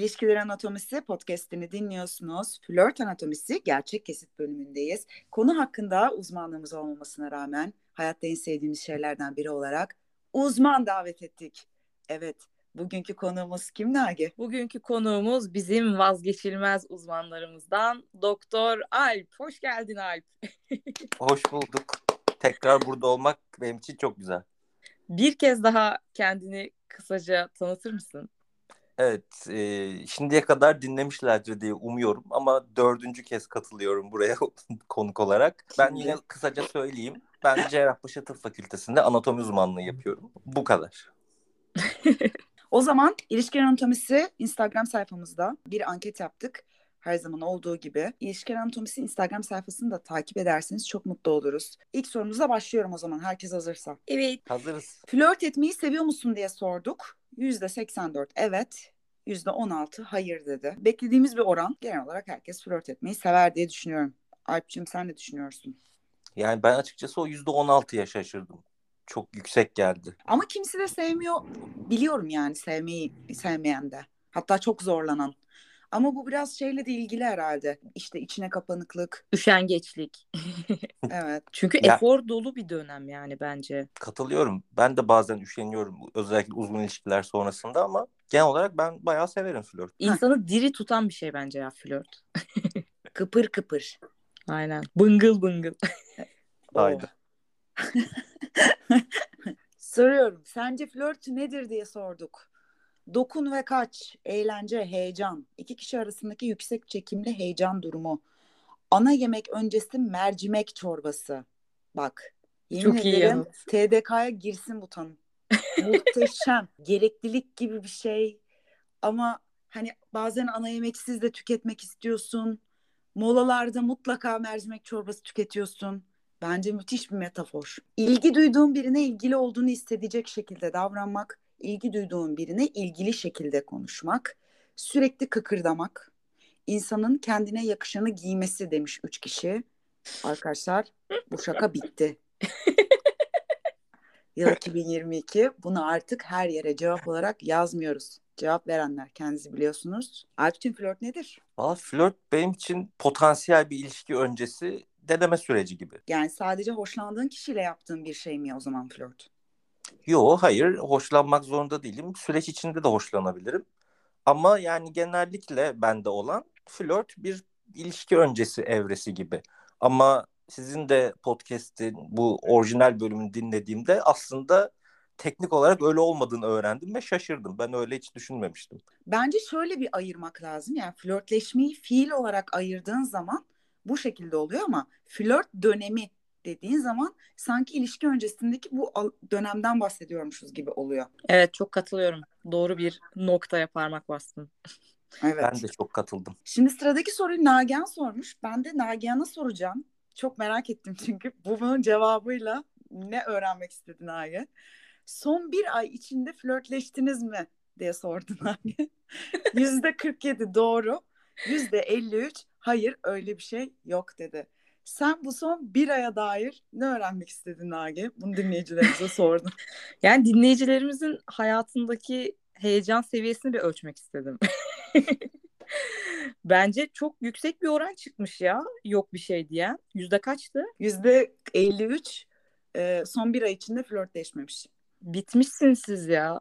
İlişkiler Anatomisi podcast'ini dinliyorsunuz. Flört Anatomisi gerçek kesit bölümündeyiz. Konu hakkında uzmanlığımız olmamasına rağmen hayatta en sevdiğimiz şeylerden biri olarak uzman davet ettik. Evet, bugünkü konuğumuz kim Nagi? Bugünkü konuğumuz bizim vazgeçilmez uzmanlarımızdan Doktor Alp. Hoş geldin Alp. Hoş bulduk. Tekrar burada olmak benim için çok güzel. Bir kez daha kendini kısaca tanıtır mısın? Evet, şimdiye kadar dinlemişlerdir diye umuyorum ama 4. kez katılıyorum buraya konuk olarak. Ben yine kısaca söyleyeyim. Ben Cerrahpaşa Tıp Fakültesi'nde anatomi uzmanlığı yapıyorum. Bu kadar. O zaman İlişkiler Anatomisi Instagram sayfamızda bir anket yaptık. Her zaman olduğu gibi. İlişkiler Anatomisi Instagram sayfasını da takip ederseniz çok mutlu oluruz. İlk sorumuzla başlıyorum o zaman herkes hazırsa. Evet. Hazırız. Flört etmeyi seviyor musun diye sorduk. %84 evet, %16 hayır dedi. Beklediğimiz bir oran. Genel olarak herkes flört etmeyi sever diye düşünüyorum. Alp'cığım sen ne düşünüyorsun? Yani ben açıkçası o %16'ya şaşırdım. Çok yüksek geldi. Ama kimisi de sevmiyor. Biliyorum yani sevmeyen de. Hatta çok zorlanan. Ama bu biraz şeyle de ilgili herhalde. İşte içine kapanıklık. Üşengeçlik. Evet. Çünkü Ya, efor dolu bir dönem yani bence. katılıyorum. Ben de bazen üşeniyorum. Özellikle uzun ilişkiler sonrasında ama genel olarak ben bayağı severim flört. İnsanı diri tutan bir şey bence ya flört. Kıpır kıpır. Aynen. Bıngıl bıngıl. Haydi. Soruyorum. Sence flört nedir diye sorduk. Dokun ve kaç, eğlence, heyecan, iki kişi arasındaki yüksek çekimli heyecan durumu, ana yemek öncesi mercimek çorbası. Bak, yemin Çok iyi ederim yanıt. TDK'ya girsin bu tanım. Muhteşem, gereklilik gibi bir şey ama hani bazen ana yemeksiz de tüketmek istiyorsun. Molalarda mutlaka mercimek çorbası tüketiyorsun. Bence müthiş bir metafor. İlgi duyduğun birine ilgili olduğunu hissedecek şekilde davranmak, ilgi duyduğun birine ilgili şekilde konuşmak, sürekli kıkırdamak, insanın kendine yakışanı giymesi demiş 3 kişi. Arkadaşlar bu şaka bitti. Yıl 2022, bunu artık her yere cevap olarak yazmıyoruz. Cevap verenler kendinizi biliyorsunuz. Alp'cığım flört nedir? Valla flört benim için potansiyel bir ilişki öncesi deneme süreci gibi. Yani sadece hoşlandığın kişiyle yaptığın bir şey mi o zaman flört? Yo, hayır, hoşlanmak zorunda değilim. Süreç içinde de hoşlanabilirim. Ama yani genellikle bende olan flört bir ilişki öncesi evresi gibi. Ama sizin de podcast'in bu orijinal bölümünü dinlediğimde aslında teknik olarak öyle olmadığını öğrendim ve şaşırdım. Ben öyle hiç düşünmemiştim. Bence şöyle bir ayırmak lazım. Yani flörtleşmeyi fiil olarak ayırdığın zaman bu şekilde oluyor ama flört dönemi dediğin zaman sanki ilişki öncesindeki bu dönemden bahsediyormuşuz gibi oluyor. Evet, çok katılıyorum. Doğru bir noktaya parmak bastın. Evet. Ben de çok katıldım. Şimdi sıradaki soruyu Nagihan sormuş. Ben de Nagihan'a soracağım. Çok merak ettim çünkü bunun cevabıyla ne öğrenmek istedi Nagihan? Son bir ay içinde flörtleştiniz mi diye sordu Nagihan. %47 doğru. %53 hayır öyle bir şey yok dedi. Sen bu son bir aya dair ne öğrenmek istedin Nagi? Bunu dinleyicilerimize sordum. Yani dinleyicilerimizin hayatındaki heyecan seviyesini bir ölçmek istedim. Bence çok yüksek bir oran çıkmış ya. Yok bir şey diyen. Yüzde kaçtı? %53 son bir ay içinde flörtleşmemiş. Bitmişsiniz siz ya.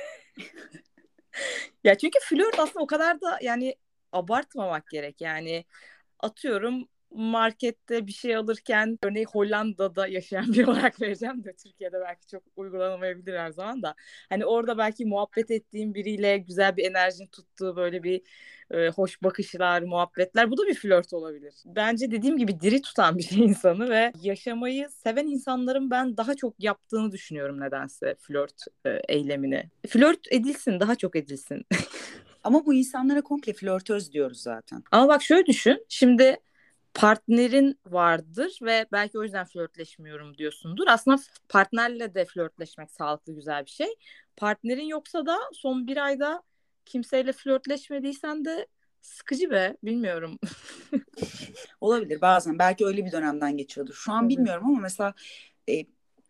Ya çünkü flört aslında o kadar da yani abartmamak gerek. Yani atıyorum markette bir şey alırken örneğin Hollanda'da yaşayan biri olarak vereceğim de Türkiye'de belki çok uygulanamayabilir her zaman da. Hani orada belki muhabbet ettiğim biriyle güzel bir enerjin tuttuğu böyle bir hoş bakışlar, muhabbetler bu da bir flört olabilir. Bence dediğim gibi diri tutan bir şey insanı ve yaşamayı seven insanların ben daha çok yaptığını düşünüyorum nedense flört eylemini. Flört edilsin, daha çok edilsin. Ama bu insanlara komple flörtöz diyoruz zaten. Ama bak şöyle düşün. Şimdi partnerin vardır ve belki o yüzden flörtleşmiyorum diyorsundur. Aslında partnerle de flörtleşmek sağlıklı, güzel bir şey. Partnerin yoksa da son bir ayda kimseyle flörtleşmediysen de sıkıcı be, bilmiyorum. Olabilir bazen. Belki öyle bir dönemden geçiyordur. Şu an Evet. bilmiyorum ama mesela e,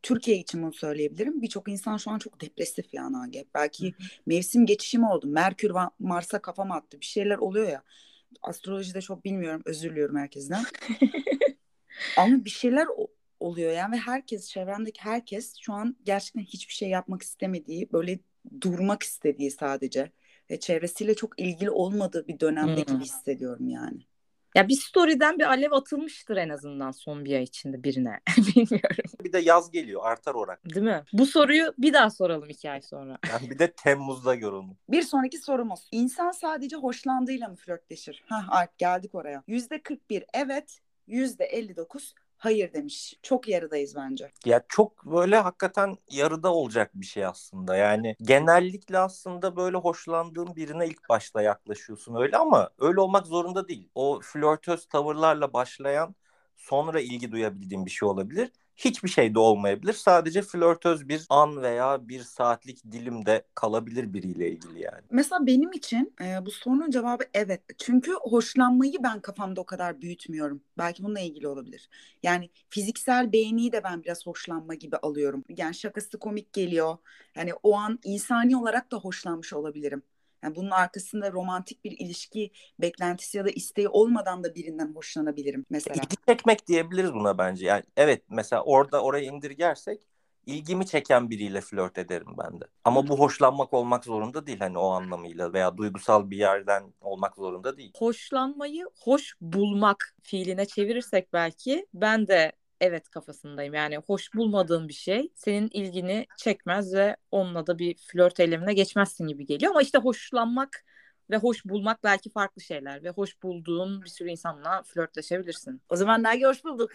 Türkiye için bunu söyleyebilirim. Birçok insan şu an çok depresif ya Nage. Belki mevsim geçişi mi oldu? Merkür Mars'a kafama attı. Bir şeyler oluyor ya. Astrolojide çok bilmiyorum. Özür diliyorum herkesten. Ama bir şeyler oluyor yani ve herkes, çevremdeki herkes şu an gerçekten hiçbir şey yapmak istemediği, böyle durmak istediği sadece ve çevresiyle çok ilgili olmadığı bir dönemde gibi hissediyorum yani. Ya bir story'den bir alev atılmıştır en azından son bir ay içinde birine. Bilmiyorum. Bir de yaz geliyor, artar orak. Değil mi? Bu soruyu bir daha soralım 2 ay sonra. Yani bir de Temmuz'da gör onu. Bir sonraki sorumuz. İnsan sadece hoşlandığıyla mı flörtleşir? Alp, geldik oraya. %41 evet, %59 hayır demiş. Çok yarıdayız bence. Ya çok böyle hakikaten yarıda olacak bir şey aslında. Yani genellikle aslında böyle hoşlandığın birine ilk başta yaklaşıyorsun öyle, ama öyle olmak zorunda değil. O flörtöz tavırlarla başlayan, sonra ilgi duyabildiğin bir şey olabilir. Hiçbir şey de olmayabilir. Sadece flörtöz bir an veya bir saatlik dilimde kalabilir biriyle ilgili yani. Mesela benim için bu sorunun cevabı evet. Çünkü hoşlanmayı ben kafamda o kadar büyütmüyorum. Belki bununla ilgili olabilir. Yani fiziksel beğeniyi de ben biraz hoşlanma gibi alıyorum. Yani şakası komik geliyor. Yani o an insani olarak da hoşlanmış olabilirim. Yani bunun arkasında romantik bir ilişki beklentisi ya da isteği olmadan da birinden hoşlanabilirim mesela. İlgi çekmek diyebiliriz buna bence. Yani evet, mesela oraya indirgersek ilgimi çeken biriyle flört ederim ben de. Ama bu hoşlanmak olmak zorunda değil hani o anlamıyla, veya duygusal bir yerden olmak zorunda değil. Hoşlanmayı hoş bulmak fiiline çevirirsek belki ben de evet kafasındayım. Yani hoş bulmadığın bir şey senin ilgini çekmez ve onunla da bir flört eylemine geçmezsin gibi geliyor. Ama işte hoşlanmak ve hoş bulmak belki farklı şeyler ve hoş bulduğun bir sürü insanla flörtleşebilirsin. O zaman Nagi, hoş bulduk.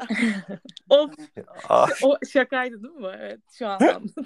Of, Ah, o şakaydı değil mi? Evet, şu an anladım.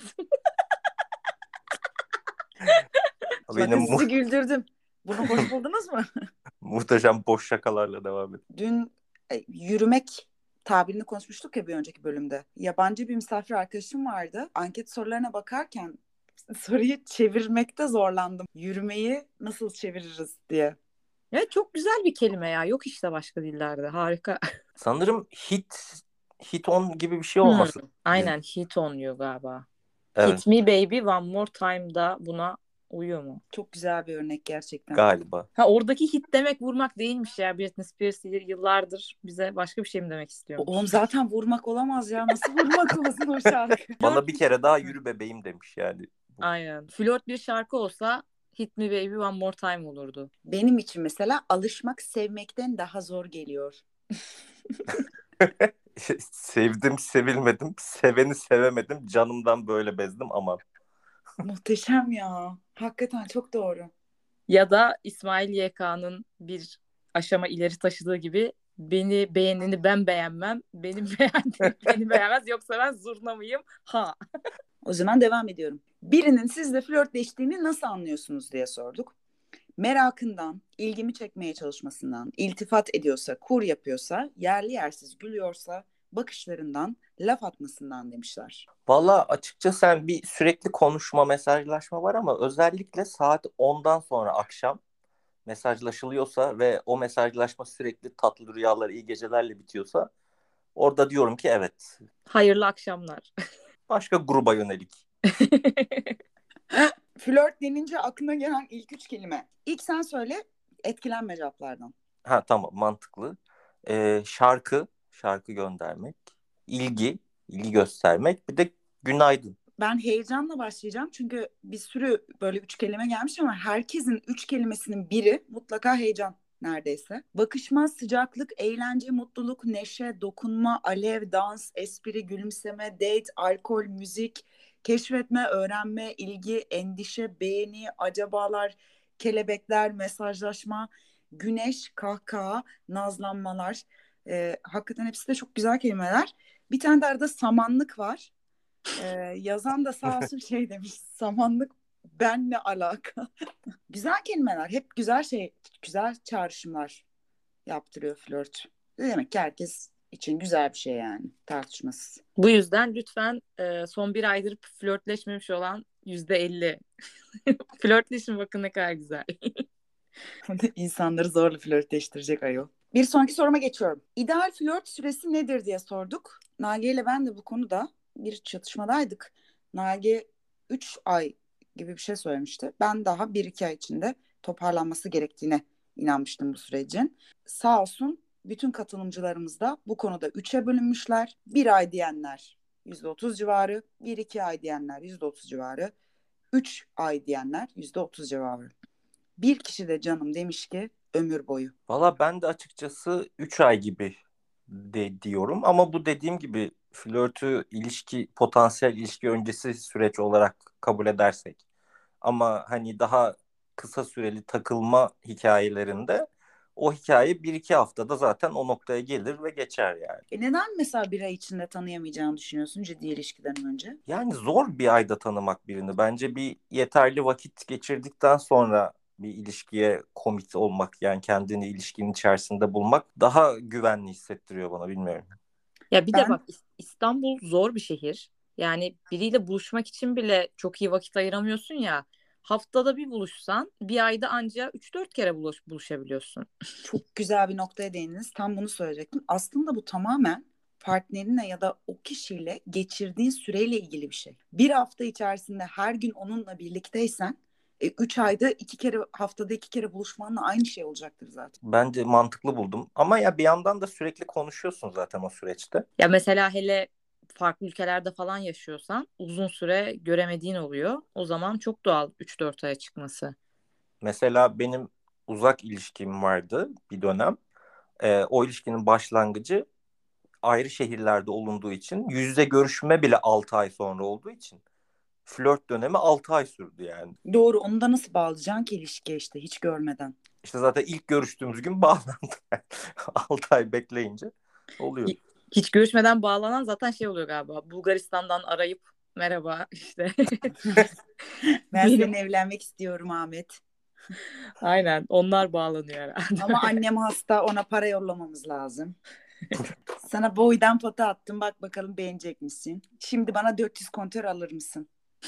Bakın benim sizi güldürdüm. Bunu hoş buldunuz mu? muhteşem boş şakalarla devam et. Dün yürümek tabirini konuşmuştuk ya bir önceki bölümde. Yabancı bir misafir arkadaşım vardı. Anket sorularına bakarken soruyu çevirmekte zorlandım. Yürümeyi nasıl çeviririz diye. Evet, çok güzel bir kelime ya. Yok işte başka dillerde. Harika. Sanırım hit on gibi bir şey olması lazım. Aynen, hit on you galiba. Evet, Hit me baby one more time da buna uyuyor mu? Çok güzel bir örnek gerçekten. galiba. Ha, oradaki hit demek vurmak değilmiş ya. Britney Spears yıllardır bize başka bir şey mi demek istiyormuş? Oğlum zaten vurmak olamaz ya. Nasıl vurmak olsun o şarkı? Bana bir kere daha yürü bebeğim demiş yani. Aynen. Flört bir şarkı olsa Hit Me Baby One More Time olurdu. Benim için mesela alışmak sevmekten daha zor geliyor. Sevdim sevilmedim, seveni sevemedim, canımdan böyle bezdim aman. Muhteşem ya. Hakikaten çok doğru. Ya da İsmail YK'nın bir aşama ileri taşıdığı gibi beni beğeneni ben beğenmem, benim beğendiğim beni beğenmez, yoksa ben zurna mıyım? Ha. O zaman devam ediyorum. Birinin sizle flörtleştiğini nasıl anlıyorsunuz diye sorduk. Merakından, ilgimi çekmeye çalışmasından, iltifat ediyorsa, kur yapıyorsa, yerli yersiz gülüyorsa, bakışlarından, laf atmasından demişler. Valla açıkçası sen bir sürekli konuşma, mesajlaşma var, ama özellikle saat 10'dan sonra akşam mesajlaşılıyorsa ve o mesajlaşma sürekli tatlı rüyalar, iyi gecelerle bitiyorsa, orada diyorum ki evet, Hayırlı akşamlar. başka gruba yönelik. Flört denince aklına gelen ilk 3 kelime. İlk sen söyle, etkilenme cevaplardan. Ha tamam, mantıklı. Şarkı göndermek, ilgi göstermek, bir de günaydın. Ben heyecanla başlayacağım çünkü bir sürü böyle 3 kelime gelmiş ama herkesin 3 kelimesinin biri mutlaka heyecan neredeyse. Bakışma, sıcaklık, eğlence, mutluluk, neşe, dokunma, alev, dans, espri, gülümseme, date, alkol, müzik, keşfetme, öğrenme, ilgi, endişe, beğeni, acabalar, kelebekler, mesajlaşma, güneş, kahkaha, nazlanmalar. Hakikaten hepsi de çok güzel kelimeler. Bir tane de arada samanlık var. Yazan da sağ olsun şey demiş, samanlık benle alaka. Güzel kelimeler, hep güzel çağrışımlar yaptırıyor flört. Ne demek ki herkes için güzel bir şey yani, tartışmasız. Bu yüzden lütfen son bir aydır flörtleşmemiş olan %50 flörtleşin, bakın ne kadar güzel. İnsanları zorla flörtleştirecek ayol. Bir sonraki soruma geçiyorum. İdeal flört süresi nedir diye sorduk. Nagiye ile ben de bu konuda bir çatışmadaydık. Nage 3 ay gibi bir şey söylemişti. Ben daha 1-2 ay içinde toparlanması gerektiğine inanmıştım bu sürecin. Sağ olsun bütün katılımcılarımız da bu konuda 3'e bölünmüşler. 1 ay diyenler %30 civarı, 1-2 ay diyenler %30 civarı, 3 ay diyenler %30 civarı. Bir kişi de canım demiş ki ömür boyu. Valla ben de açıkçası 3 ay gibi de diyorum ama bu dediğim gibi flörtü potansiyel ilişki öncesi süreç olarak kabul edersek. Ama hani daha kısa süreli takılma hikayelerinde o hikaye 1-2 haftada zaten o noktaya gelir ve geçer yani. Neden mesela 1 ay içinde tanıyamayacağını düşünüyorsun ciddi ilişkiden önce? Yani zor bir ayda tanımak birini. Bence bir yeterli vakit geçirdikten sonra bir ilişkiye komit olmak, yani kendini ilişkinin içerisinde bulmak daha güvenli hissettiriyor bana, bilmiyorum. Ya bir de Ben bak, İstanbul zor bir şehir. Yani biriyle buluşmak için bile çok iyi vakit ayıramıyorsun ya. Haftada bir buluşsan bir ayda anca 3-4 kere buluşabiliyorsun. çok güzel bir noktaya değindiniz. Tam bunu söyleyecektim. Aslında bu tamamen partnerinle ya da o kişiyle geçirdiğin süreyle ilgili bir şey. Bir hafta içerisinde her gün onunla birlikteysen 3 ayda 2 kere, haftada 2 kere buluşmanla aynı şey olacaktır zaten. Bence mantıklı buldum. Ama ya bir yandan da sürekli konuşuyorsun zaten o süreçte. Ya mesela hele farklı ülkelerde falan yaşıyorsan uzun süre göremediğin oluyor. O zaman çok doğal 3-4 aya çıkması. Mesela benim uzak ilişkim vardı bir dönem. O ilişkinin başlangıcı ayrı şehirlerde olunduğu için, yüzde görüşme bile 6 ay sonra olduğu için flört dönemi 6 ay sürdü yani. Doğru, onu da nasıl bağlayacaksın ki ilişkiye işte hiç görmeden? İşte zaten ilk görüştüğümüz gün bağlandı. 6 ay bekleyince oluyor. Hiç görüşmeden bağlanan zaten şey oluyor galiba. Bulgaristan'dan arayıp merhaba işte. Ben Benim seninle evlenmek istiyorum Ahmet. aynen onlar bağlanıyor herhalde. Ama annem hasta, ona para yollamamız lazım. Sana boydan pota attım, bak bakalım beğenecek misin? Şimdi bana 400 kontör alır mısın?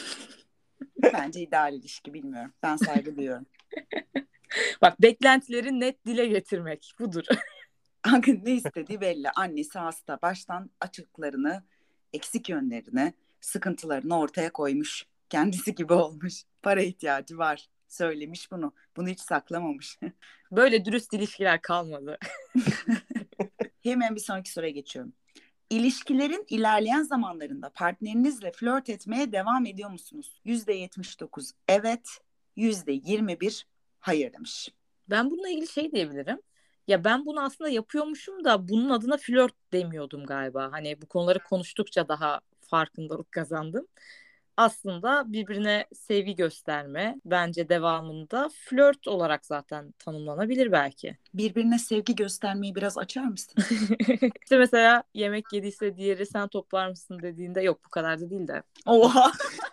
Bence ideal ilişki, bilmiyorum. Ben saygı duyuyorum. Bak, beklentileri net dile getirmek budur. Hakkın ne istediği belli. Annesi hasta. Baştan açıklarını, eksik yönlerini, sıkıntılarını ortaya koymuş. Kendisi gibi olmuş. Para ihtiyacı var. Söylemiş bunu. Bunu hiç saklamamış. Böyle dürüst ilişkiler kalmadı. Hemen bir sonraki soruya geçiyorum. İlişkilerin ilerleyen zamanlarında partnerinizle flört etmeye devam ediyor musunuz? %79 evet, %21 hayır demiş. Ben bununla ilgili şey diyebilirim. Ya ben bunu aslında yapıyormuşum da bunun adına flört demiyordum galiba. Hani bu konuları konuştukça daha farkındalık kazandım. Aslında birbirine sevgi gösterme bence devamında flört olarak zaten tanımlanabilir belki. Birbirine sevgi göstermeyi biraz açar mısın? İşte mesela yemek yediyse diğeri sen toplar mısın dediğinde yok bu kadar da değil de. Oha.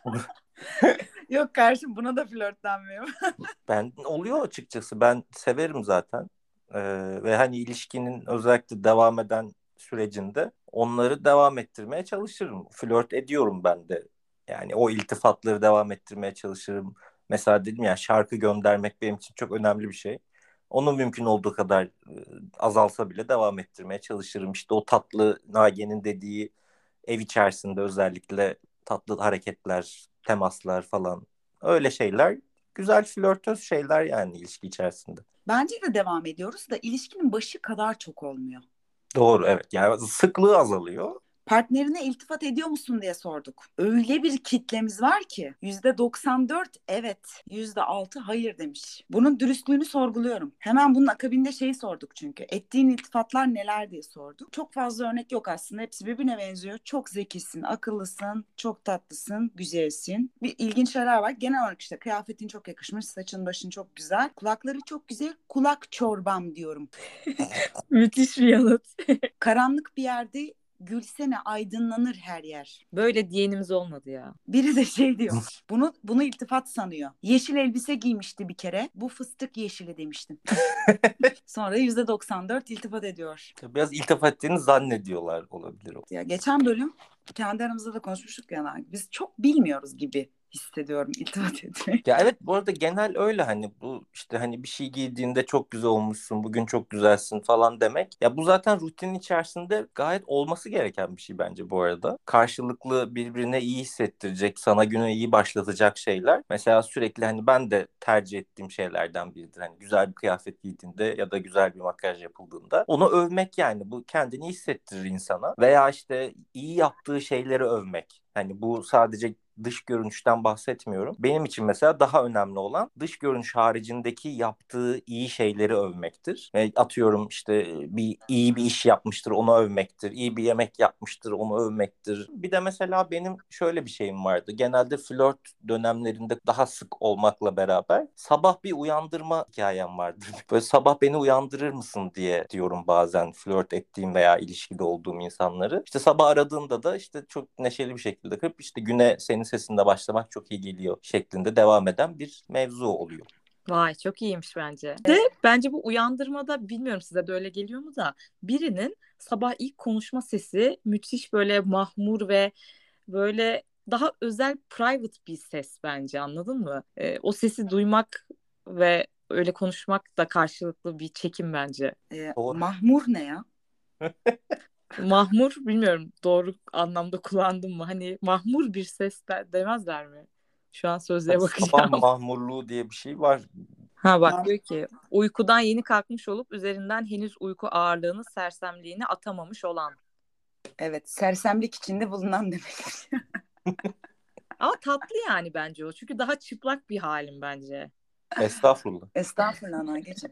Yok karşım, buna da flört denmiyor. Ben oluyor açıkçası. Ben severim zaten. Ve hani ilişkinin özellikle devam eden sürecinde onları devam ettirmeye çalışırım. Flört ediyorum ben de. Yani o iltifatları devam ettirmeye çalışırım. Mesela dedim ya, şarkı göndermek benim için çok önemli bir şey. Onu mümkün olduğu kadar azalsa bile devam ettirmeye çalışırım. İşte o tatlı Nagihan'ın dediği, ev içerisinde özellikle tatlı hareketler, temaslar falan. Öyle şeyler güzel, flörtöz şeyler yani ilişki içerisinde. Bence de devam ediyoruz da ilişkinin başı kadar çok olmuyor. Doğru, evet. Yani sıklığı azalıyor. Partnerine iltifat ediyor musun diye sorduk. Öyle bir kitlemiz var ki %94 evet, %6 hayır demiş. Bunun dürüstlüğünü sorguluyorum. Hemen bunun akabinde şeyi sorduk çünkü. Ettiğin iltifatlar neler diye sorduk. Çok fazla örnek yok aslında. Hepsi birbirine benziyor. Çok zekisin, akıllısın, çok tatlısın, güzelsin. Bir ilginç şeyler var. Genel olarak işte kıyafetin çok yakışmış, saçın başın çok güzel, kulakları çok güzel. Kulak çorbam diyorum. Müthiş bir yanıt. Karanlık bir yerde gülsene, aydınlanır her yer. Böyle diyenimiz olmadı ya. Biri de şey diyor. Bunu iltifat sanıyor. Yeşil elbise giymişti bir kere. Bu fıstık yeşili demiştim. Sonra %94 iltifat ediyor. Biraz iltifat ettiğini zannediyorlar, olabilir o. Ya geçen bölüm kendi aramızda da konuşmuştuk ya. Biz çok bilmiyoruz gibi hissediyorum iltifat etmek. Ya evet, bu arada genel öyle, hani bu işte hani bir şey giydiğinde çok güzel olmuşsun, bugün çok güzelsin falan demek. Ya bu zaten rutinin içerisinde gayet olması gereken bir şey bence bu arada. Karşılıklı birbirine iyi hissettirecek, sana güne iyi başlatacak şeyler. Mesela sürekli hani ben de tercih ettiğim şeylerden biridir. Hani güzel bir kıyafet giydiğinde ya da güzel bir makyaj yapıldığında onu övmek, yani bu kendini iyi hissettirir insana. Veya işte iyi yaptığı şeyleri övmek. Hani bu sadece dış görünüşten bahsetmiyorum. Benim için mesela daha önemli olan dış görünüş haricindeki yaptığı iyi şeyleri övmektir. Atıyorum işte iyi bir iş yapmıştır, onu övmektir. İyi bir yemek yapmıştır, onu övmektir. Bir de mesela benim şöyle bir şeyim vardı. Genelde flört dönemlerinde daha sık olmakla beraber sabah bir uyandırma hikayem vardır. Böyle sabah beni uyandırır mısın diye diyorum bazen flört ettiğim veya ilişkide olduğum insanları. İşte sabah aradığında da işte çok neşeli bir şekilde kırıp işte güne senin sesinde başlamak çok iyi geliyor şeklinde devam eden bir mevzu oluyor. Vay, çok iyiymiş bence. De bence bu uyandırmada, bilmiyorum size de öyle geliyor mu da, birinin sabah ilk konuşma sesi müthiş, böyle mahmur ve böyle daha özel, private bir ses bence, anladın mı? O sesi duymak ve öyle konuşmak da karşılıklı bir çekim bence. Doğru. Mahmur ne ya? Mahmur, bilmiyorum doğru anlamda kullandım mı? Hani mahmur bir ses demezler mi? Şu an sözlüğe Sabah bakacağım. mahmurluğu diye bir şey var. Ha bak, Mah- diyor ki uykudan yeni kalkmış olup üzerinden henüz uyku ağırlığını, sersemliğini atamamış olan. Evet, sersemlik içinde bulunan demek. Ama tatlı yani bence o. Çünkü daha çıplak bir halim bence. Estağfurullah. Estağfurullah ana geçin.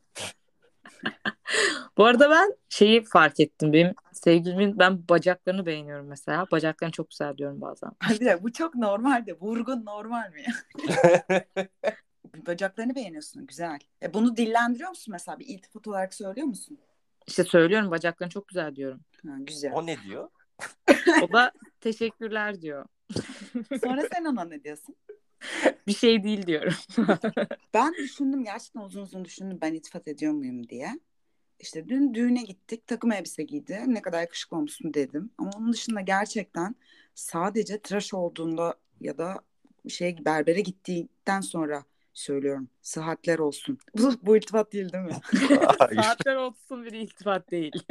Bu arada ben şeyi fark ettim. Benim sevgilimin ben bacaklarını beğeniyorum mesela. Bacaklarını çok güzel diyorum bazen. Ay bir dakika, bu çok normal de. Vurgun normal mi ya? Bacaklarını beğeniyorsun. Güzel. Bunu dillendiriyor musun mesela? Bir iltifat olarak söylüyor musun? İşte söylüyorum, bacaklarını çok güzel diyorum. Ha, güzel. O ne diyor? O da teşekkürler diyor. Sonra sen ona ne diyorsun? Bir şey değil diyorum. Ben düşündüm, gerçekten uzun uzun düşündüm ben iltifat ediyor muyum diye. İşte dün düğüne gittik, takım elbise giydi. Ne kadar yakışıklı olmuşsun dedim. Ama onun dışında gerçekten sadece tıraş olduğunda ya da berbere gittikten sonra söylüyorum. Sıhhatler olsun. Bu iltifat değil, değil mi? Hayır. Saatler olsun bir iltifat değil.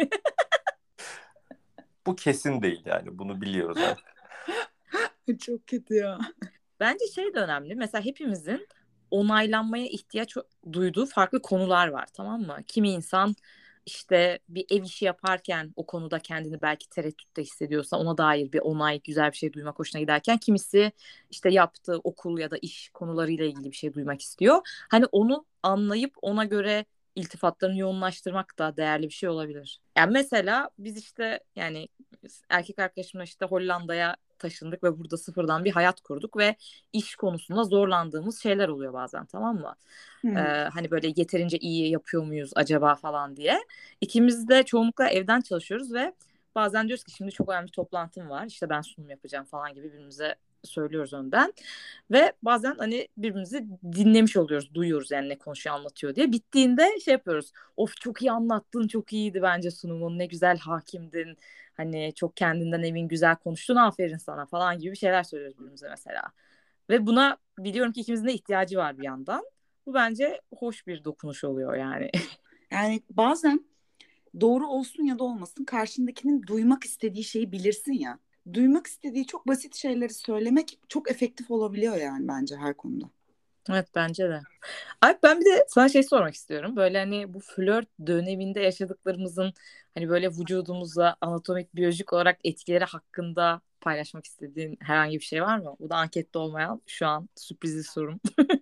Bu kesin değil, yani bunu biliyoruz artık. Çok kötü ya. Bence şey de önemli. Mesela hepimizin onaylanmaya ihtiyaç duyduğu farklı konular var, tamam mı? Kimi insan işte bir ev işi yaparken o konuda kendini belki tereddütte hissediyorsa ona dair bir onay, güzel bir şey duymak hoşuna giderken, kimisi işte yaptığı okul ya da iş konularıyla ilgili bir şey duymak istiyor. Hani onu anlayıp ona göre iltifatlarını yoğunlaştırmak da değerli bir şey olabilir. Yani mesela biz işte, yani erkek arkadaşımla işte Hollanda'ya taşındık ve burada sıfırdan bir hayat kurduk ve iş konusunda zorlandığımız şeyler oluyor bazen, tamam mı? Hmm. Hani böyle yeterince iyi yapıyor muyuz acaba falan diye. İkimiz de çoğunlukla evden çalışıyoruz ve bazen diyoruz ki şimdi çok önemli bir toplantım var, işte ben sunum yapacağım falan gibi birbirimize söylüyoruz önden. Ve bazen hani birbirimizi dinlemiş oluyoruz, duyuyoruz yani ne konuşuyor, anlatıyor diye. Bittiğinde şey yapıyoruz. Of, çok iyi anlattın, çok iyiydi bence sunumun, ne güzel hakimdin. Hani çok kendinden emin, güzel konuştun, aferin sana falan gibi şeyler söylüyoruz birbirimize mesela. Ve buna biliyorum ki ikimizin de ihtiyacı var bir yandan. Bu bence hoş bir dokunuş oluyor yani. Yani bazen doğru olsun ya da olmasın, karşındakinin duymak istediği şeyi bilirsin ya. Duymak istediği çok basit şeyleri söylemek çok efektif olabiliyor yani bence her konuda. Evet, bence de. Ay, ben bir de sana şey sormak istiyorum. Böyle hani bu flört döneminde yaşadıklarımızın hani böyle vücudumuza anatomik, biyolojik olarak etkileri hakkında paylaşmak istediğin herhangi bir şey var mı? Bu da ankette olmayan şu an sürprizli sorum.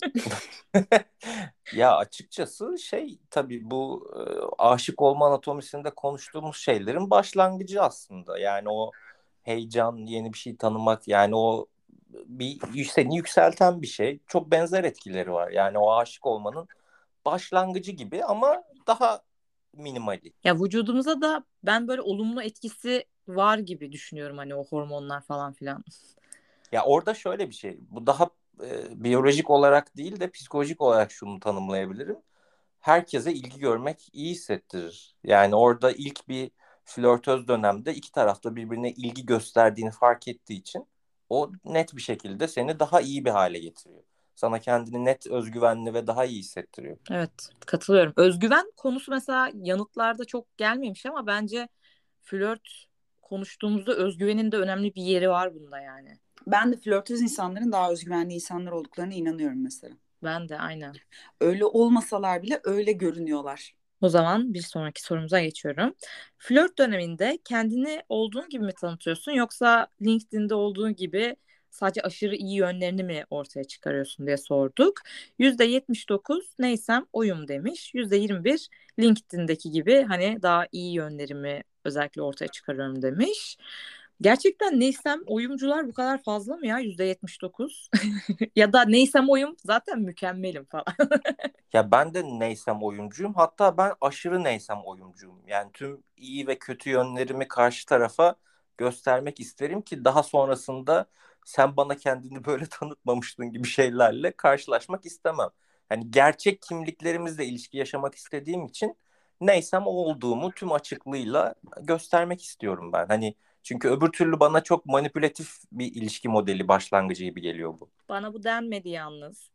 Ya açıkçası şey, tabii bu aşık olma anatomisinde konuştuğumuz şeylerin başlangıcı aslında. Yani o heyecan, yeni bir şey tanımak, yani o seni yükselten bir şey. Çok benzer etkileri var. Yani o aşık olmanın başlangıcı gibi ama daha minimali. Ya vücudumuza da ben böyle olumlu etkisi var gibi düşünüyorum, hani o hormonlar falan filan. Ya orada şöyle bir şey. Bu daha biyolojik olarak değil de psikolojik olarak şunu tanımlayabilirim. Herkese ilgi görmek iyi hissettirir. Yani orada ilk bir flörtöz dönemde iki tarafta birbirine ilgi gösterdiğini fark ettiği için O net bir şekilde seni daha iyi bir hale getiriyor. Sana kendini net, özgüvenli ve daha iyi hissettiriyor. Evet, katılıyorum. Özgüven konusu mesela yanıtlarda çok gelmemiş ama bence flört konuştuğumuzda özgüvenin de önemli bir yeri var bunda yani. Ben de flörtöz insanların daha özgüvenli insanlar olduklarına inanıyorum mesela. Ben de aynen. Öyle olmasalar bile öyle görünüyorlar. O zaman bir sonraki sorumuza geçiyorum. Flört döneminde kendini olduğun gibi mi tanıtıyorsun yoksa LinkedIn'de olduğun gibi sadece aşırı iyi yönlerini mi ortaya çıkarıyorsun diye sorduk. %79 neysem oyum demiş. %21 LinkedIn'deki gibi hani daha iyi yönlerimi özellikle ortaya çıkarıyorum demiş. Gerçekten neysem oyumcular bu kadar fazla mı ya? %79. Ya da neysem oyum zaten mükemmelim falan. Ya ben de neysem oyuncuyum. Hatta ben aşırı neysem oyuncuyum. Yani tüm iyi ve kötü yönlerimi karşı tarafa göstermek isterim ki daha sonrasında sen bana kendini böyle tanıtmamıştın gibi şeylerle karşılaşmak istemem. Hani gerçek kimliklerimizle ilişki yaşamak istediğim için neysem o olduğumu tüm açıklığıyla göstermek istiyorum ben. Hani çünkü öbür türlü bana çok manipülatif bir ilişki modeli başlangıcı gibi geliyor bu. Bana bu denmedi yalnız.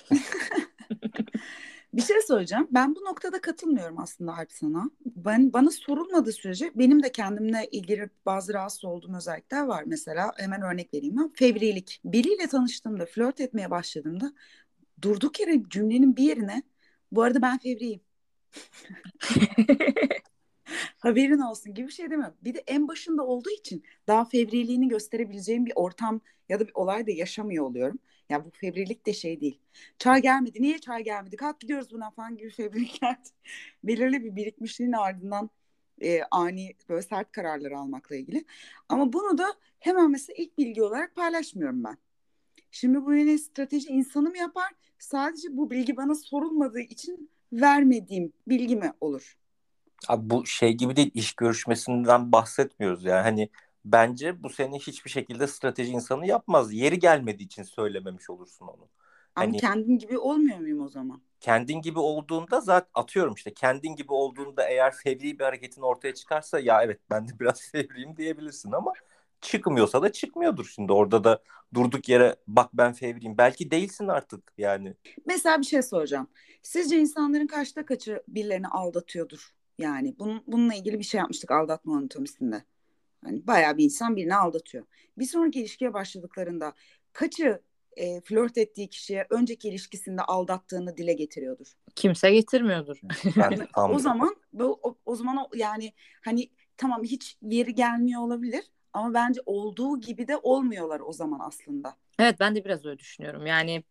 Bir şey söyleyeceğim. Ben bu noktada katılmıyorum aslında Alp sana. Bana sorulmadığı sürece benim de kendimle ilgili bazı rahatsız olduğum özellikler var. Mesela hemen örnek vereyim ben. Fevrilik. Biriyle tanıştığımda, flört etmeye başladığımda durduk yere cümlenin bir yerine bu arada ben fevriyim. Haberin olsun gibi bir şey demiyorum. Bir de en başında olduğu için daha fevriliğini gösterebileceğim bir ortam ya da bir olay da yaşamıyor oluyorum. Ya bu fevrilik de şey değil. Çay gelmedi. Niye çay gelmedi? Kalk gidiyoruz buna falan gibi fevrilikler. Belirli bir birikmişliğin ardından ani böyle sert kararlar almakla ilgili. Ama bunu da hemen mesela ilk bilgi olarak paylaşmıyorum ben. Şimdi bu yine strateji insanı mı yapar? Sadece bu bilgi bana sorulmadığı için vermediğim bilgi mi olur? Abi bu şey gibi değil, iş görüşmesinden bahsetmiyoruz yani. Hani bence bu seni hiçbir şekilde strateji insanı yapmaz. Yeri gelmediği için söylememiş olursun onu. Ama Hani kendim gibi olmuyor muyum o zaman? kendin gibi olduğunda zaten atıyorum işte kendin gibi olduğunda eğer fevri bir hareketin ortaya çıkarsa ya evet ben de biraz fevriyim diyebilirsin ama çıkmıyorsa da çıkmıyordur şimdi. Orada da durduk yere bak ben fevriyim. Belki değilsin artık yani. Mesela bir şey soracağım. Sizce insanların kaçta kaçı birilerini aldatıyordur? Yani bununla ilgili bir şey yapmıştık aldatma anatomisinde. Hani bayağı bir insan birini aldatıyor. Bir sonraki ilişkiye başladıklarında kaçı flört ettiği kişiye önceki ilişkisinde aldattığını dile getiriyordur? Kimse getirmiyordur. Ben de O sanmıyorum. zaman o zaman yani hani tamam hiç yeri gelmiyor olabilir ama bence olduğu gibi de olmuyorlar o zaman aslında. Evet ben de biraz öyle düşünüyorum. Yani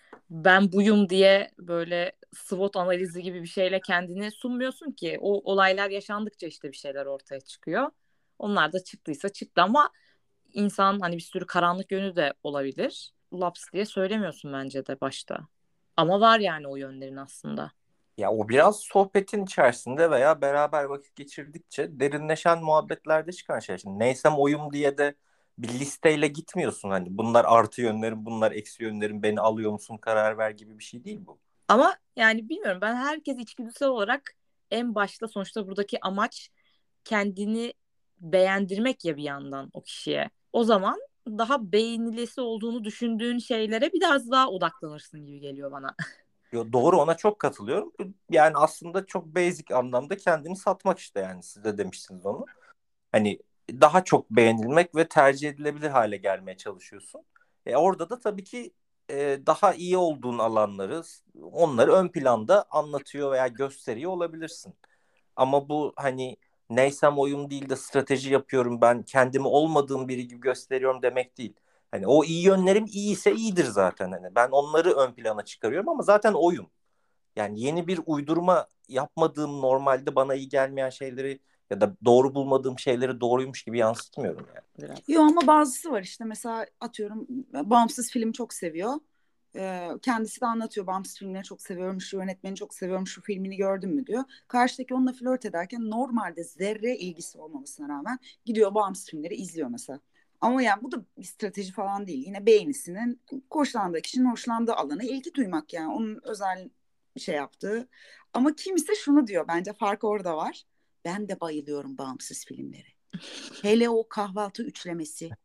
ben buyum diye böyle SWOT analizi gibi bir şeyle kendini sunmuyorsun ki. O olaylar yaşandıkça işte bir şeyler ortaya çıkıyor. Onlar da çıktıysa çıktı ama insan hani bir sürü karanlık yönü de olabilir. Laps diye söylemiyorsun bence de başta. Ama var yani o yönlerin aslında. Ya o biraz sohbetin içerisinde veya beraber vakit geçirdikçe derinleşen muhabbetlerde çıkan şey. Şimdi neysem oyum diye de bir listeyle gitmiyorsun. Hani bunlar artı yönlerim, bunlar eksi yönlerim, beni alıyor musun karar ver gibi bir şey değil bu. Ama yani bilmiyorum ben herkes içgüdüsel olarak en başta sonuçta buradaki amaç kendini beğendirmek ya bir yandan o kişiye. O zaman daha beğenilesi olduğunu düşündüğün şeylere biraz daha odaklanırsın gibi geliyor bana. Yo, doğru, ona çok katılıyorum. Yani aslında çok basic anlamda kendini satmak işte, yani siz de demiştiniz onu. Hani daha çok beğenilmek ve tercih edilebilir hale gelmeye çalışıyorsun. Orada da tabii ki daha iyi olduğun alanları, onları ön planda anlatıyor veya gösteriyor olabilirsin. Ama bu hani neysem oyun değil de strateji yapıyorum ben, kendimi olmadığım biri gibi gösteriyorum demek değil. Hani o iyi yönlerim iyiyse iyidir zaten. Hani ben onları ön plana çıkarıyorum ama zaten oyum. Yani yeni bir uydurma yapmadığım, normalde bana iyi gelmeyen şeyleri ya da doğru bulmadığım şeyleri doğruymuş gibi yansıtmıyorum yani. Biraz. Yo ama bazısı var işte mesela atıyorum bağımsız film çok seviyor. Kendisi de anlatıyor bağımsız filmleri çok seviyorum, şu yönetmeni çok seviyorum, şu filmini gördün mü diyor. Karşıdaki onunla flört ederken normalde zerre ilgisi olmamasına rağmen gidiyor bağımsız filmleri izliyor mesela. Ama yani bu da bir strateji falan değil. Yine beğenisinin hoşlandığı kişinin hoşlandığı alana ilgi duymak yani onun özel bir şey yaptığı. Ama kimse şunu diyor bence fark orada var. Ben de bayılıyorum bağımsız filmlere. Hele o kahvaltı üçlemesi.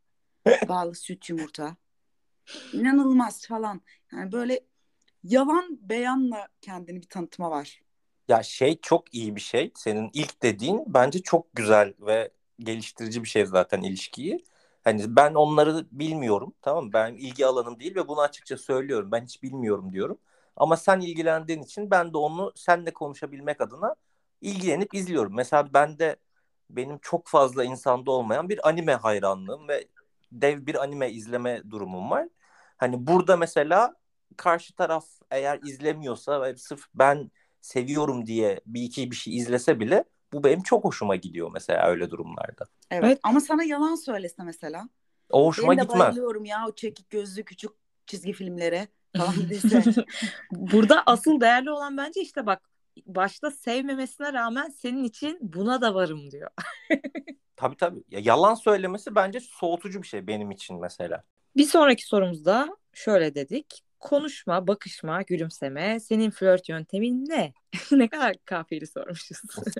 Bağlı süt yumurta. İnanılmaz falan. Yani böyle yalan beyanla kendini bir tanıtma var. Ya şey çok iyi bir şey. Senin ilk dediğin bence çok güzel ve geliştirici bir şey zaten ilişkiyi. Hani ben onları bilmiyorum, tamam mı? Ben ilgi alanım değil ve bunu açıkça söylüyorum. Ben hiç bilmiyorum diyorum. Ama sen ilgilendiğin için ben de onu seninle konuşabilmek adına ilgilenip izliyorum. Mesela benim çok fazla insanda olmayan bir anime hayranlığım ve dev bir anime izleme durumum var. Hani burada mesela karşı taraf eğer izlemiyorsa ve sırf ben seviyorum diye bir iki bir şey izlese bile bu benim çok hoşuma gidiyor mesela öyle durumlarda. Evet Evet. ama sana yalan söylese mesela. O hoşuma Ben de gitmez. bayılıyorum ya o çekik gözlü küçük çizgi filmlere falan dese. Burada asıl değerli olan bence işte bak, başta sevmemesine rağmen senin için buna da varım diyor. Tabii tabii. Ya, yalan söylemesi bence soğutucu bir şey benim için mesela. Bir sonraki sorumuzda şöyle dedik. Konuşma, bakışma, gülümseme. Senin flört yöntemin ne? Ne kadar kafiyeli sormuşuz.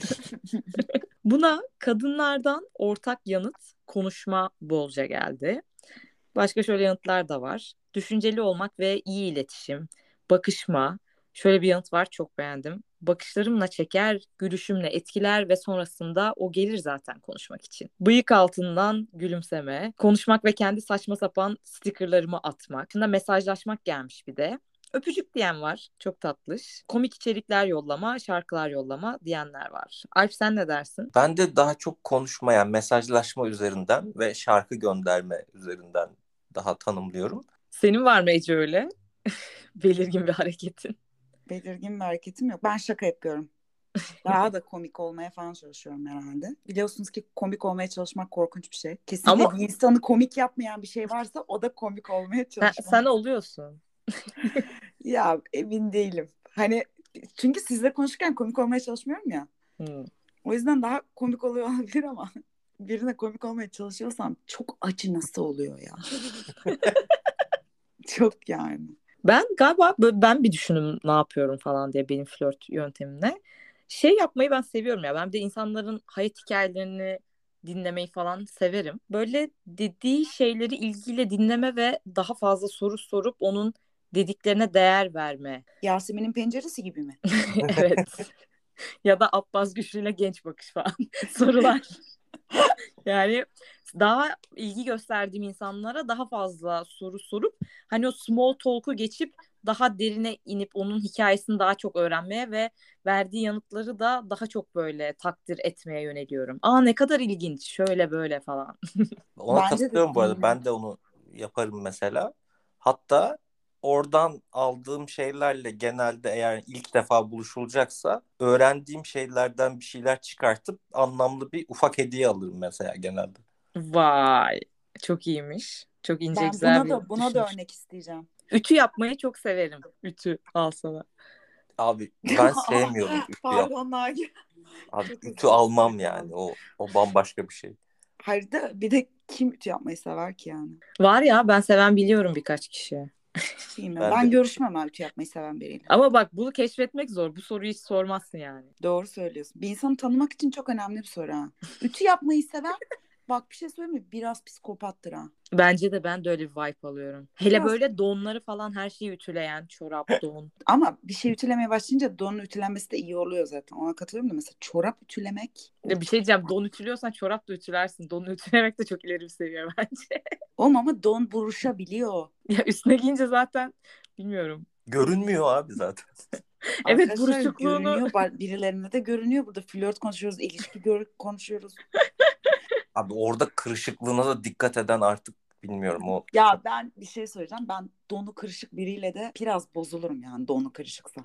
Buna kadınlardan ortak yanıt konuşma bolca geldi. Başka şöyle yanıtlar da var. Düşünceli olmak ve iyi iletişim, bakışma. Şöyle bir yanıt var, çok beğendim. Bakışlarımla çeker, gülüşümle etkiler ve sonrasında o gelir zaten konuşmak için. Bıyık altından gülümseme, konuşmak ve kendi saçma sapan stickerlarımı atmak. Şimdi mesajlaşmak gelmiş bir de. Öpücük diyen var, çok tatlış. Komik içerikler yollama, şarkılar yollama diyenler var. Alp, sen ne dersin? Ben de daha çok konuşmayan mesajlaşma üzerinden ve şarkı gönderme üzerinden daha tanımlıyorum. Senin var mı Ece öyle belirgin bir hareketin? Belirgin bir hareketim yok. Ben şaka yapıyorum. Daha da komik olmaya falan çalışıyorum herhalde. Biliyorsunuz ki komik olmaya çalışmak korkunç bir şey. Kesinlikle Ama bir insanı komik yapmayan bir şey varsa o da komik olmaya sen çalışmak. oluyorsun. Ya emin değilim. Hani çünkü sizle konuşurken komik olmaya çalışmıyorum ya. Hmm. O yüzden daha komik oluyor olabilir ama birine komik olmaya çalışıyorsam çok acı nasıl oluyor ya? Çok yani. Ben galiba ben bir düşünüm ne yapıyorum falan diye benim flört yöntemine. Şey yapmayı ben seviyorum ya. Ben bir de insanların hayat hikayelerini dinlemeyi falan severim. Böyle dediği şeyleri ilgiyle dinleme ve daha fazla soru sorup onun dediklerine değer verme. Yasemin'in penceresi gibi mi? Evet. Ya da Abbas Güçlü ile Genç Bakış falan sorular. Yani daha ilgi gösterdiğim insanlara daha fazla soru sorup hani o small talk'u geçip daha derine inip onun hikayesini daha çok öğrenmeye ve verdiği yanıtları da daha çok böyle takdir etmeye yöneliyorum. Aa, ne kadar ilginç, şöyle böyle falan. Ona Bence de katılıyorum bu arada. dinle. Ben de onu yaparım mesela. Hatta oradan aldığım şeylerle genelde eğer ilk defa buluşulacaksa öğrendiğim şeylerden bir şeyler çıkartıp anlamlı bir ufak hediye alırım mesela genelde. Vay, çok iyiymiş. Çok ince, Ben güzel buna bir da buna da düşünüş. örnek isteyeceğim. Ütü yapmayı çok severim. Ütü al sana. Abi ben sevmiyorum ütü yap. Pardon Nagi. Abi Çok ütü özür almam dilerim yani. abi. O bambaşka bir şey. Hayır da bir de kim ütü yapmayı sever ki yani? Var ya, ben seven biliyorum birkaç kişi. Bilmiyorum. Ben Ben de görüşmem ha ütü yapmayı seven biriyle. Ama bak, bunu keşfetmek zor. Bu soruyu hiç sormazsın yani. Doğru söylüyorsun. Bir insanı tanımak için çok önemli bir soru ha. Ütü yapmayı seven, bak bir şey söyleyeyim mi? Biraz psikopattır ha. Bence de, ben de öyle bir vibe alıyorum. Hele Biraz. böyle donları falan, her şeyi ütüleyen, çorap, don. Ama bir şey ütülemeye başlayınca donun ütülenmesi de iyi oluyor zaten. Ona katılıyorum da mesela çorap ütülemek. Ya bir şey diyeceğim, don ütülüyorsan çorap da ütülersin. Donu ütülemek de çok ileri bir seviye bence. Oğlum ama don buruşabiliyor. Ya üstüne giyince zaten bilmiyorum. görünmüyor abi zaten. Evet, Arkadaşlar buruşukluğunu. görünüyor. Birilerine de görünüyor. Burada flört konuşuyoruz, ilişki konuşuyoruz. Abi orada kırışıklığına da dikkat eden artık bilmiyorum o çok. Ya ben bir şey söyleyeceğim. Ben donu kırışık biriyle de biraz bozulurum yani donu kırışıksa.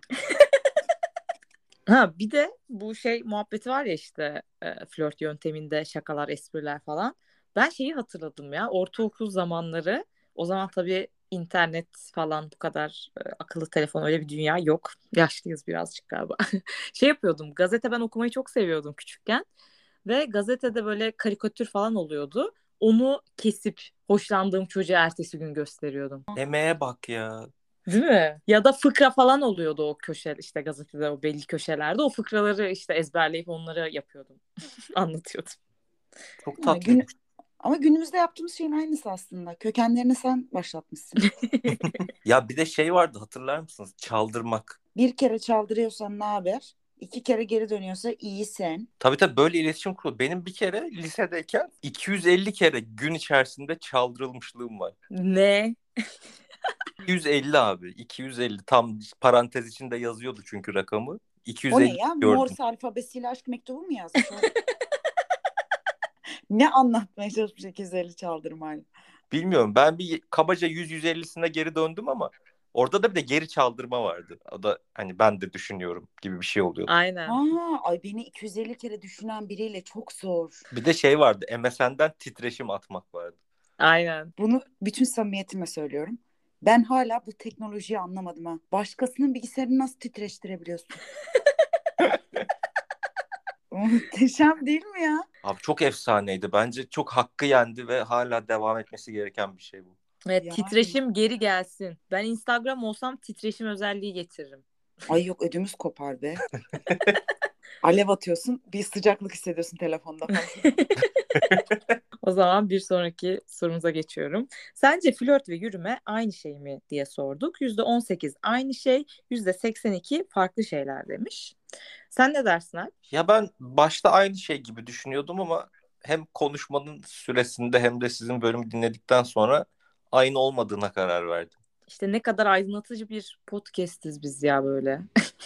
Ha, bir de bu şey muhabbeti var ya işte, flört yönteminde şakalar, espriler falan. Ben şeyi hatırladım ya, ortaokul zamanları. O zaman tabii internet falan bu kadar, akıllı telefon, öyle bir dünya yok. Yaşlıyız birazcık galiba. Şey yapıyordum, gazete ben okumayı çok seviyordum küçükken. Ve gazetede böyle karikatür falan oluyordu. Onu kesip hoşlandığım çocuğa ertesi gün gösteriyordum. Emeğe bak ya. Değil mi? Ya da fıkra falan oluyordu o köşe, işte gazetede o belli köşelerde. O fıkraları işte ezberleyip onları yapıyordum. Anlatıyordum. Çok Ha, gün, tatlıymış. Ama günümüzde yaptığımız şeyin aynısı aslında. Kökenlerini sen başlatmışsın. Ya bir de şey vardı, hatırlar mısınız? Çaldırmak. Bir kere çaldırıyorsan ne haber? 2 kere geri dönüyorsa iyisin. Tabii böyle iletişim kurulu. Benim bir kere lisedeyken 250 kere gün içerisinde çaldırılmışlığım var. Ne? 250 abi. 250. Tam parantez içinde yazıyordu çünkü rakamı. O 250 ne ya? gördüm. Morse alfabesiyle aşk mektubu mu yazmış? Ne anlatmaya çalışmış 250 çaldırmayla? Bilmiyorum. Ben bir kabaca 100-150'sine geri döndüm ama orada da bir de geri çaldırma vardı. O da hani ben de düşünüyorum gibi bir şey oluyordu. Aynen. Ay beni 250 kere düşünen biriyle çok zor. Bir de şey vardı. MSN'den titreşim atmak vardı. Aynen. Bunu bütün samimiyetimle söylüyorum. Ben hala bu teknolojiyi anlamadım ha. Başkasının bilgisayarını nasıl titreştirebiliyorsun? Muhteşem değil mi ya? Abi çok efsaneydi. Bence çok hakkı yendi ve hala devam etmesi gereken bir şey bu. Evet, Yani. titreşim geri gelsin. Ben Instagram olsam titreşim özelliği getiririm. Ay yok ödümüz kopar be. Alev atıyorsun, bir sıcaklık hissediyorsun telefonda falan. O zaman bir sonraki sorumuza geçiyorum. Sence flört ve yürüme aynı şey mi diye sorduk. %18 aynı şey, %82 farklı şeyler demiş. Sen ne dersin Alp? Ya ben başta aynı şey gibi düşünüyordum ama hem konuşmanın süresinde hem de sizin bölümü dinledikten sonra aynı olmadığına karar verdim. İşte ne kadar aydınlatıcı bir podcast'iz biz ya böyle.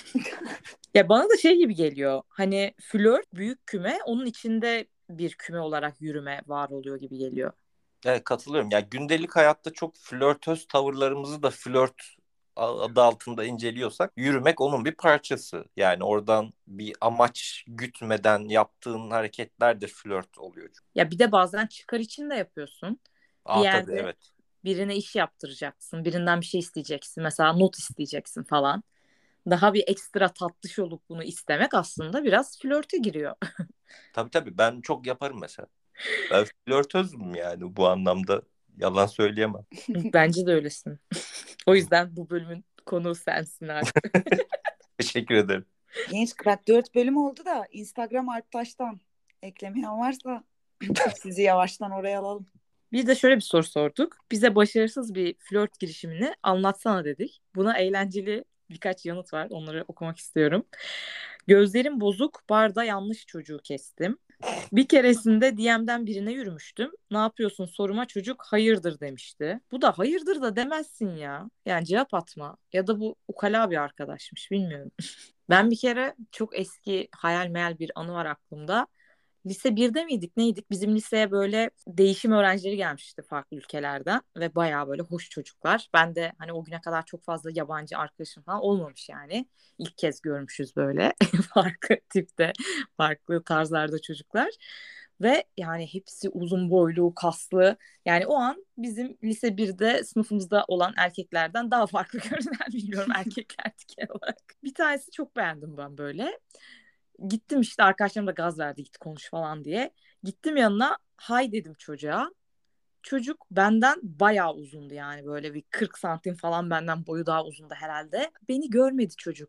Ya bana da şey gibi geliyor. Hani flört büyük küme, onun içinde bir küme olarak yürüme var oluyor gibi geliyor. Evet, katılıyorum. Ya gündelik hayatta çok flörtöz tavırlarımızı da flört adı altında inceliyorsak yürümek onun bir parçası. Yani oradan bir amaç gütmeden yaptığın hareketler de flört oluyor. Ya bir de bazen çıkar için de yapıyorsun. Bir Tabii, yerde evet. birine iş yaptıracaksın. Birinden bir şey isteyeceksin. Mesela not isteyeceksin falan. Daha bir ekstra tatlış olup bunu istemek aslında biraz flörte giriyor. Tabii ben çok yaparım mesela. Ben flörtözüm yani bu anlamda, yalan söyleyemem. Bence de öylesin. O yüzden bu bölümün konuğu sensin Alp. Teşekkür ederim. Genç bak 4 bölüm oldu da Instagram Alptaş'tan eklemeyen varsa sizi yavaştan oraya alalım. Bir de şöyle bir soru sorduk. Bize başarısız bir flört girişimini anlatsana dedik. Buna eğlenceli birkaç yanıt var. Onları okumak istiyorum. Gözlerim bozuk, barda yanlış çocuğu kestim. Bir keresinde DM'den birine yürümüştüm. Ne yapıyorsun soruma çocuk hayırdır demişti. Bu da hayırdır da demezsin ya. Yani cevap atma. Ya da bu ukala bir arkadaşmış bilmiyorum. Ben bir kere çok eski hayal meyal bir anı var aklımda. Lise birde miydik neydik? Bizim liseye böyle değişim öğrencileri gelmişti farklı ülkelerden ve bayağı böyle hoş çocuklar. Ben de hani o güne kadar çok fazla yabancı arkadaşım falan olmamış yani. İlk kez görmüşüz böyle farklı tipte, farklı tarzlarda çocuklar. Ve yani hepsi uzun boylu, kaslı. Yani o an bizim lise birde sınıfımızda olan erkeklerden daha farklı görünen bilmiyorum erkekler genel olarak. Bir tanesi çok beğendim ben böyle. Gittim işte arkadaşlarım da gaz verdi git konuş falan diye. Gittim yanına hay dedim çocuğa. Çocuk benden bayağı uzundu yani böyle bir 40 santim falan benden boyu daha uzundu herhalde. Beni görmedi çocuk.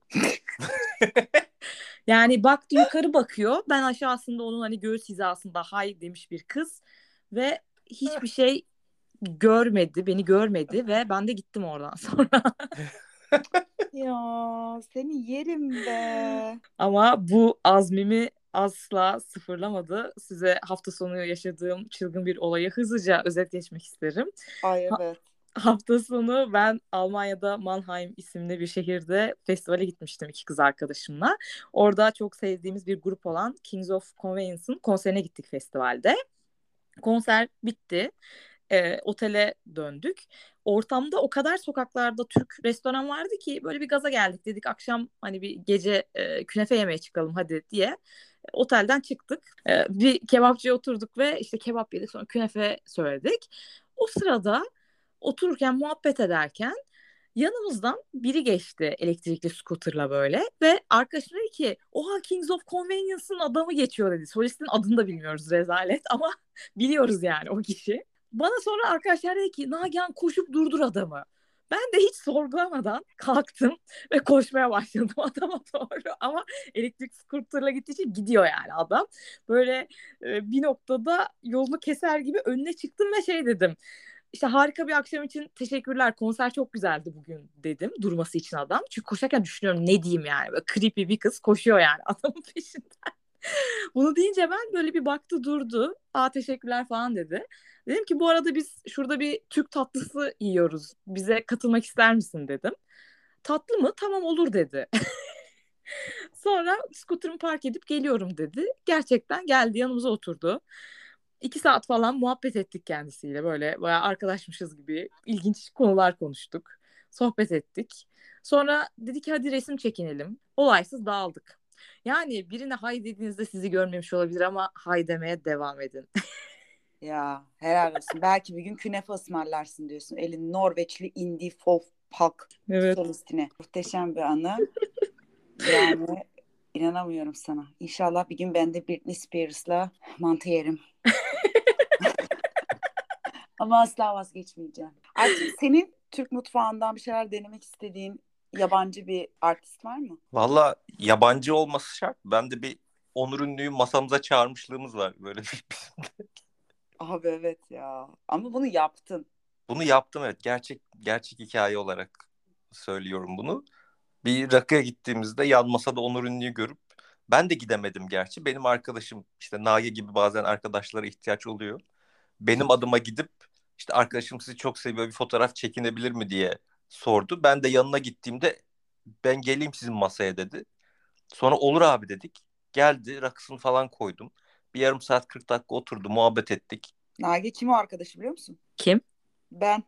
Yani baktı yukarı bakıyor. Ben aşağısında onun hani göğüs hizasında hay demiş bir kız. Ve hiçbir şey görmedi, beni görmedi ve ben de gittim oradan sonra. Ya seni yerim be. Ama bu azmimi asla sıfırlamadı. Size hafta sonu yaşadığım çılgın bir olayı hızlıca özet geçmek isterim. Ay evet. Hafta sonu ben Almanya'da Mannheim isimli bir şehirde festivale gitmiştim iki kız arkadaşımla. Orada çok sevdiğimiz bir grup olan Kings of Convenience'ın konserine gittik festivalde. Konser bitti. Otele döndük. Ortamda o kadar sokaklarda Türk restoran vardı ki böyle bir gaza geldik. Dedik akşam hani bir gece künefe yemeye çıkalım hadi diye. Otelden çıktık. Bir kebapçıya oturduk ve işte kebap yedik sonra künefe söyledik. O sırada otururken muhabbet ederken yanımızdan biri geçti elektrikli scooter'la böyle ve arkadaşım dedi ki oha Kings of Convenience'ın adamı geçiyor dedi. Solistin adını da bilmiyoruz rezalet ama biliyoruz yani o kişi. Bana sonra arkadaşlar dedi ki Nagihan koşup durdur adamı. Ben de hiç sorgulamadan kalktım ve koşmaya başladım adama doğru. Ama elektrik skuterla gittiği için gidiyor yani adam. Böyle bir noktada yolumu keser gibi önüne çıktım ve şey dedim. İşte harika bir akşam için teşekkürler. Konser çok güzeldi bugün dedim. Durması için adam. Çünkü koşarken düşünüyorum ne diyeyim yani. Böyle creepy bir kız koşuyor yani adamın peşinden. Bunu deyince ben böyle bir baktı durdu. Aa teşekkürler falan dedi. Dedim ki bu arada biz şurada bir Türk tatlısı yiyoruz. Bize katılmak ister misin dedim. Tatlı mı? Tamam olur dedi. Sonra skuterımı park edip geliyorum dedi. Gerçekten geldi yanımıza oturdu. 2 saat falan muhabbet ettik kendisiyle. Böyle bayağı arkadaşmışız gibi ilginç konular konuştuk. Sohbet ettik. Sonra dedi ki hadi resim çekinelim. Olaysız dağıldık. Yani birine hay dediğinizde sizi görmemiş olabilir ama hay demeye devam edin. Ya helal olsun. Belki bir gün künefe ısmarlarsın diyorsun. Elin Norveçli indie folk punk Evet. solistine. Muhteşem bir anı. Yani inanamıyorum sana. İnşallah bir gün ben de Britney Spears'la mantı yerim. Ama asla vazgeçmeyeceğim. Artık senin Türk mutfağından bir şeyler denemek istediğin yabancı bir artist var mı? Valla yabancı olması şart. Ben de bir Onur Ünlü'yü masamıza çağırmışlığımız var. Böyle Abi evet ya. Ama bunu yaptın. bunu yaptım, evet. Gerçek hikaye olarak söylüyorum bunu. Bir rakıya gittiğimizde yan masada Onur Ünlü'yü görüp ben de gidemedim gerçi. Benim arkadaşım işte Nage gibi bazen arkadaşlara ihtiyaç oluyor. Benim adıma gidip işte arkadaşım sizi çok seviyor, bir fotoğraf çekinebilir mi diye sordu. Ben de yanına gittiğimde ben geleyim sizin masaya dedi. Sonra olur abi dedik. Geldi, rakısını falan koydum. Bir yarım saat 40 dakika oturdu, muhabbet ettik. Nage kim o arkadaşı biliyor musun? Kim? Ben.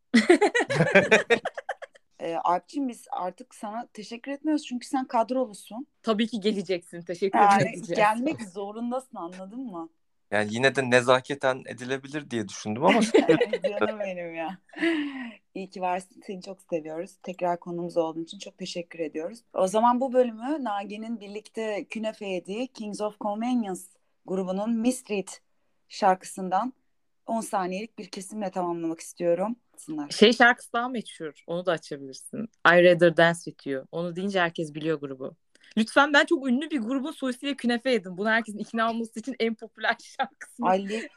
Alpçin biz artık sana teşekkür etmiyoruz çünkü sen kadrolusun. Tabii ki geleceksin. Teşekkür Yani edeceğiz. gelmek zorundasın anladın mı? Yani yine de nezaketen edilebilir diye düşündüm ama Canım benim ya. İyi ki varsın. Seni çok seviyoruz. Tekrar konumuz olduğun için çok teşekkür ediyoruz. O zaman bu bölümü Nagi'nin birlikte künefe yediği Kings of Convenience grubunun Mistreat şarkısından 10 saniyelik bir kesimle tamamlamak istiyorum. Şey şarkısı daha meşhur. Onu da açabilirsin. I Rather Dance With You. Onu deyince herkes biliyor grubu. Lütfen, ben çok ünlü bir grubun solistiyle künefe yedim. Bunu herkesin ikna olması için en popüler şarkısını Ali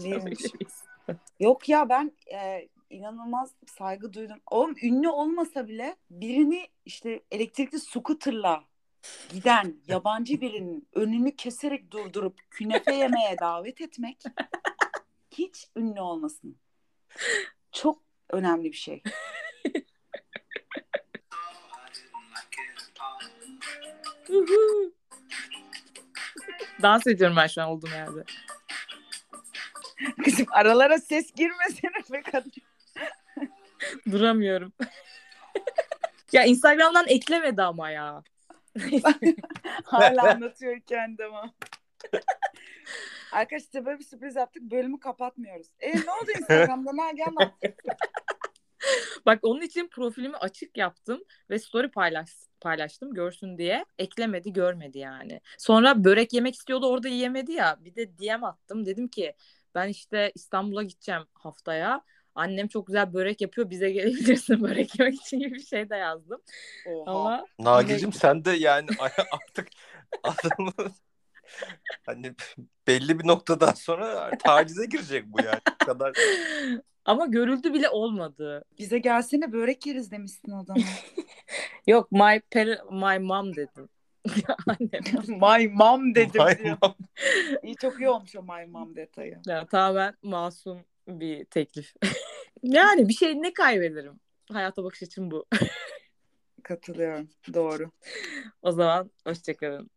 Yok ya ben inanılmaz saygı duydum. Oğlum ünlü olmasa bile birini işte elektrikli scooter'la giden yabancı birinin önünü keserek durdurup künefe yemeye davet etmek hiç ünlü olmasın. Çok önemli bir şey. Dans ediyorum ben şu an olduğum yerde. Kızım aralara ses girmesene be kadın. Duramıyorum. Ya Instagram'dan eklemedi ama ya. Hala anlatıyor kendime. Arkadaşlar böyle bir sürpriz yaptık. Bölümü kapatmıyoruz. Ne oldu Instagram'da? Nerede anlat? Bak onun için profilimi açık yaptım ve story paylaştım görsün diye. Eklemedi, görmedi yani. Sonra börek yemek istiyordu, orada yiyemedi ya. Bir de DM attım. Dedim ki ben işte İstanbul'a gideceğim haftaya. Annem çok güzel börek yapıyor. Bize gelebilirsin börek yemek için gibi bir şey de yazdım. Oha. Ama Nagi'cim sen de yani artık adamı hani belli bir noktadan sonra tacize girecek bu yani. Bu kadar. ama görüldü bile olmadı. Bize gelsene börek yeriz demişsin o zaman. Yok my mom dedim. Annem. My mom dedim Vay diyor. mam. İyi çok iyi olmuş o my mom detayı. Ya, tamamen masum bir teklif. Yani bir şey ne kaybederim? Hayata bakış açım bu. Katılıyorum. Doğru. O zaman hoşçakalın.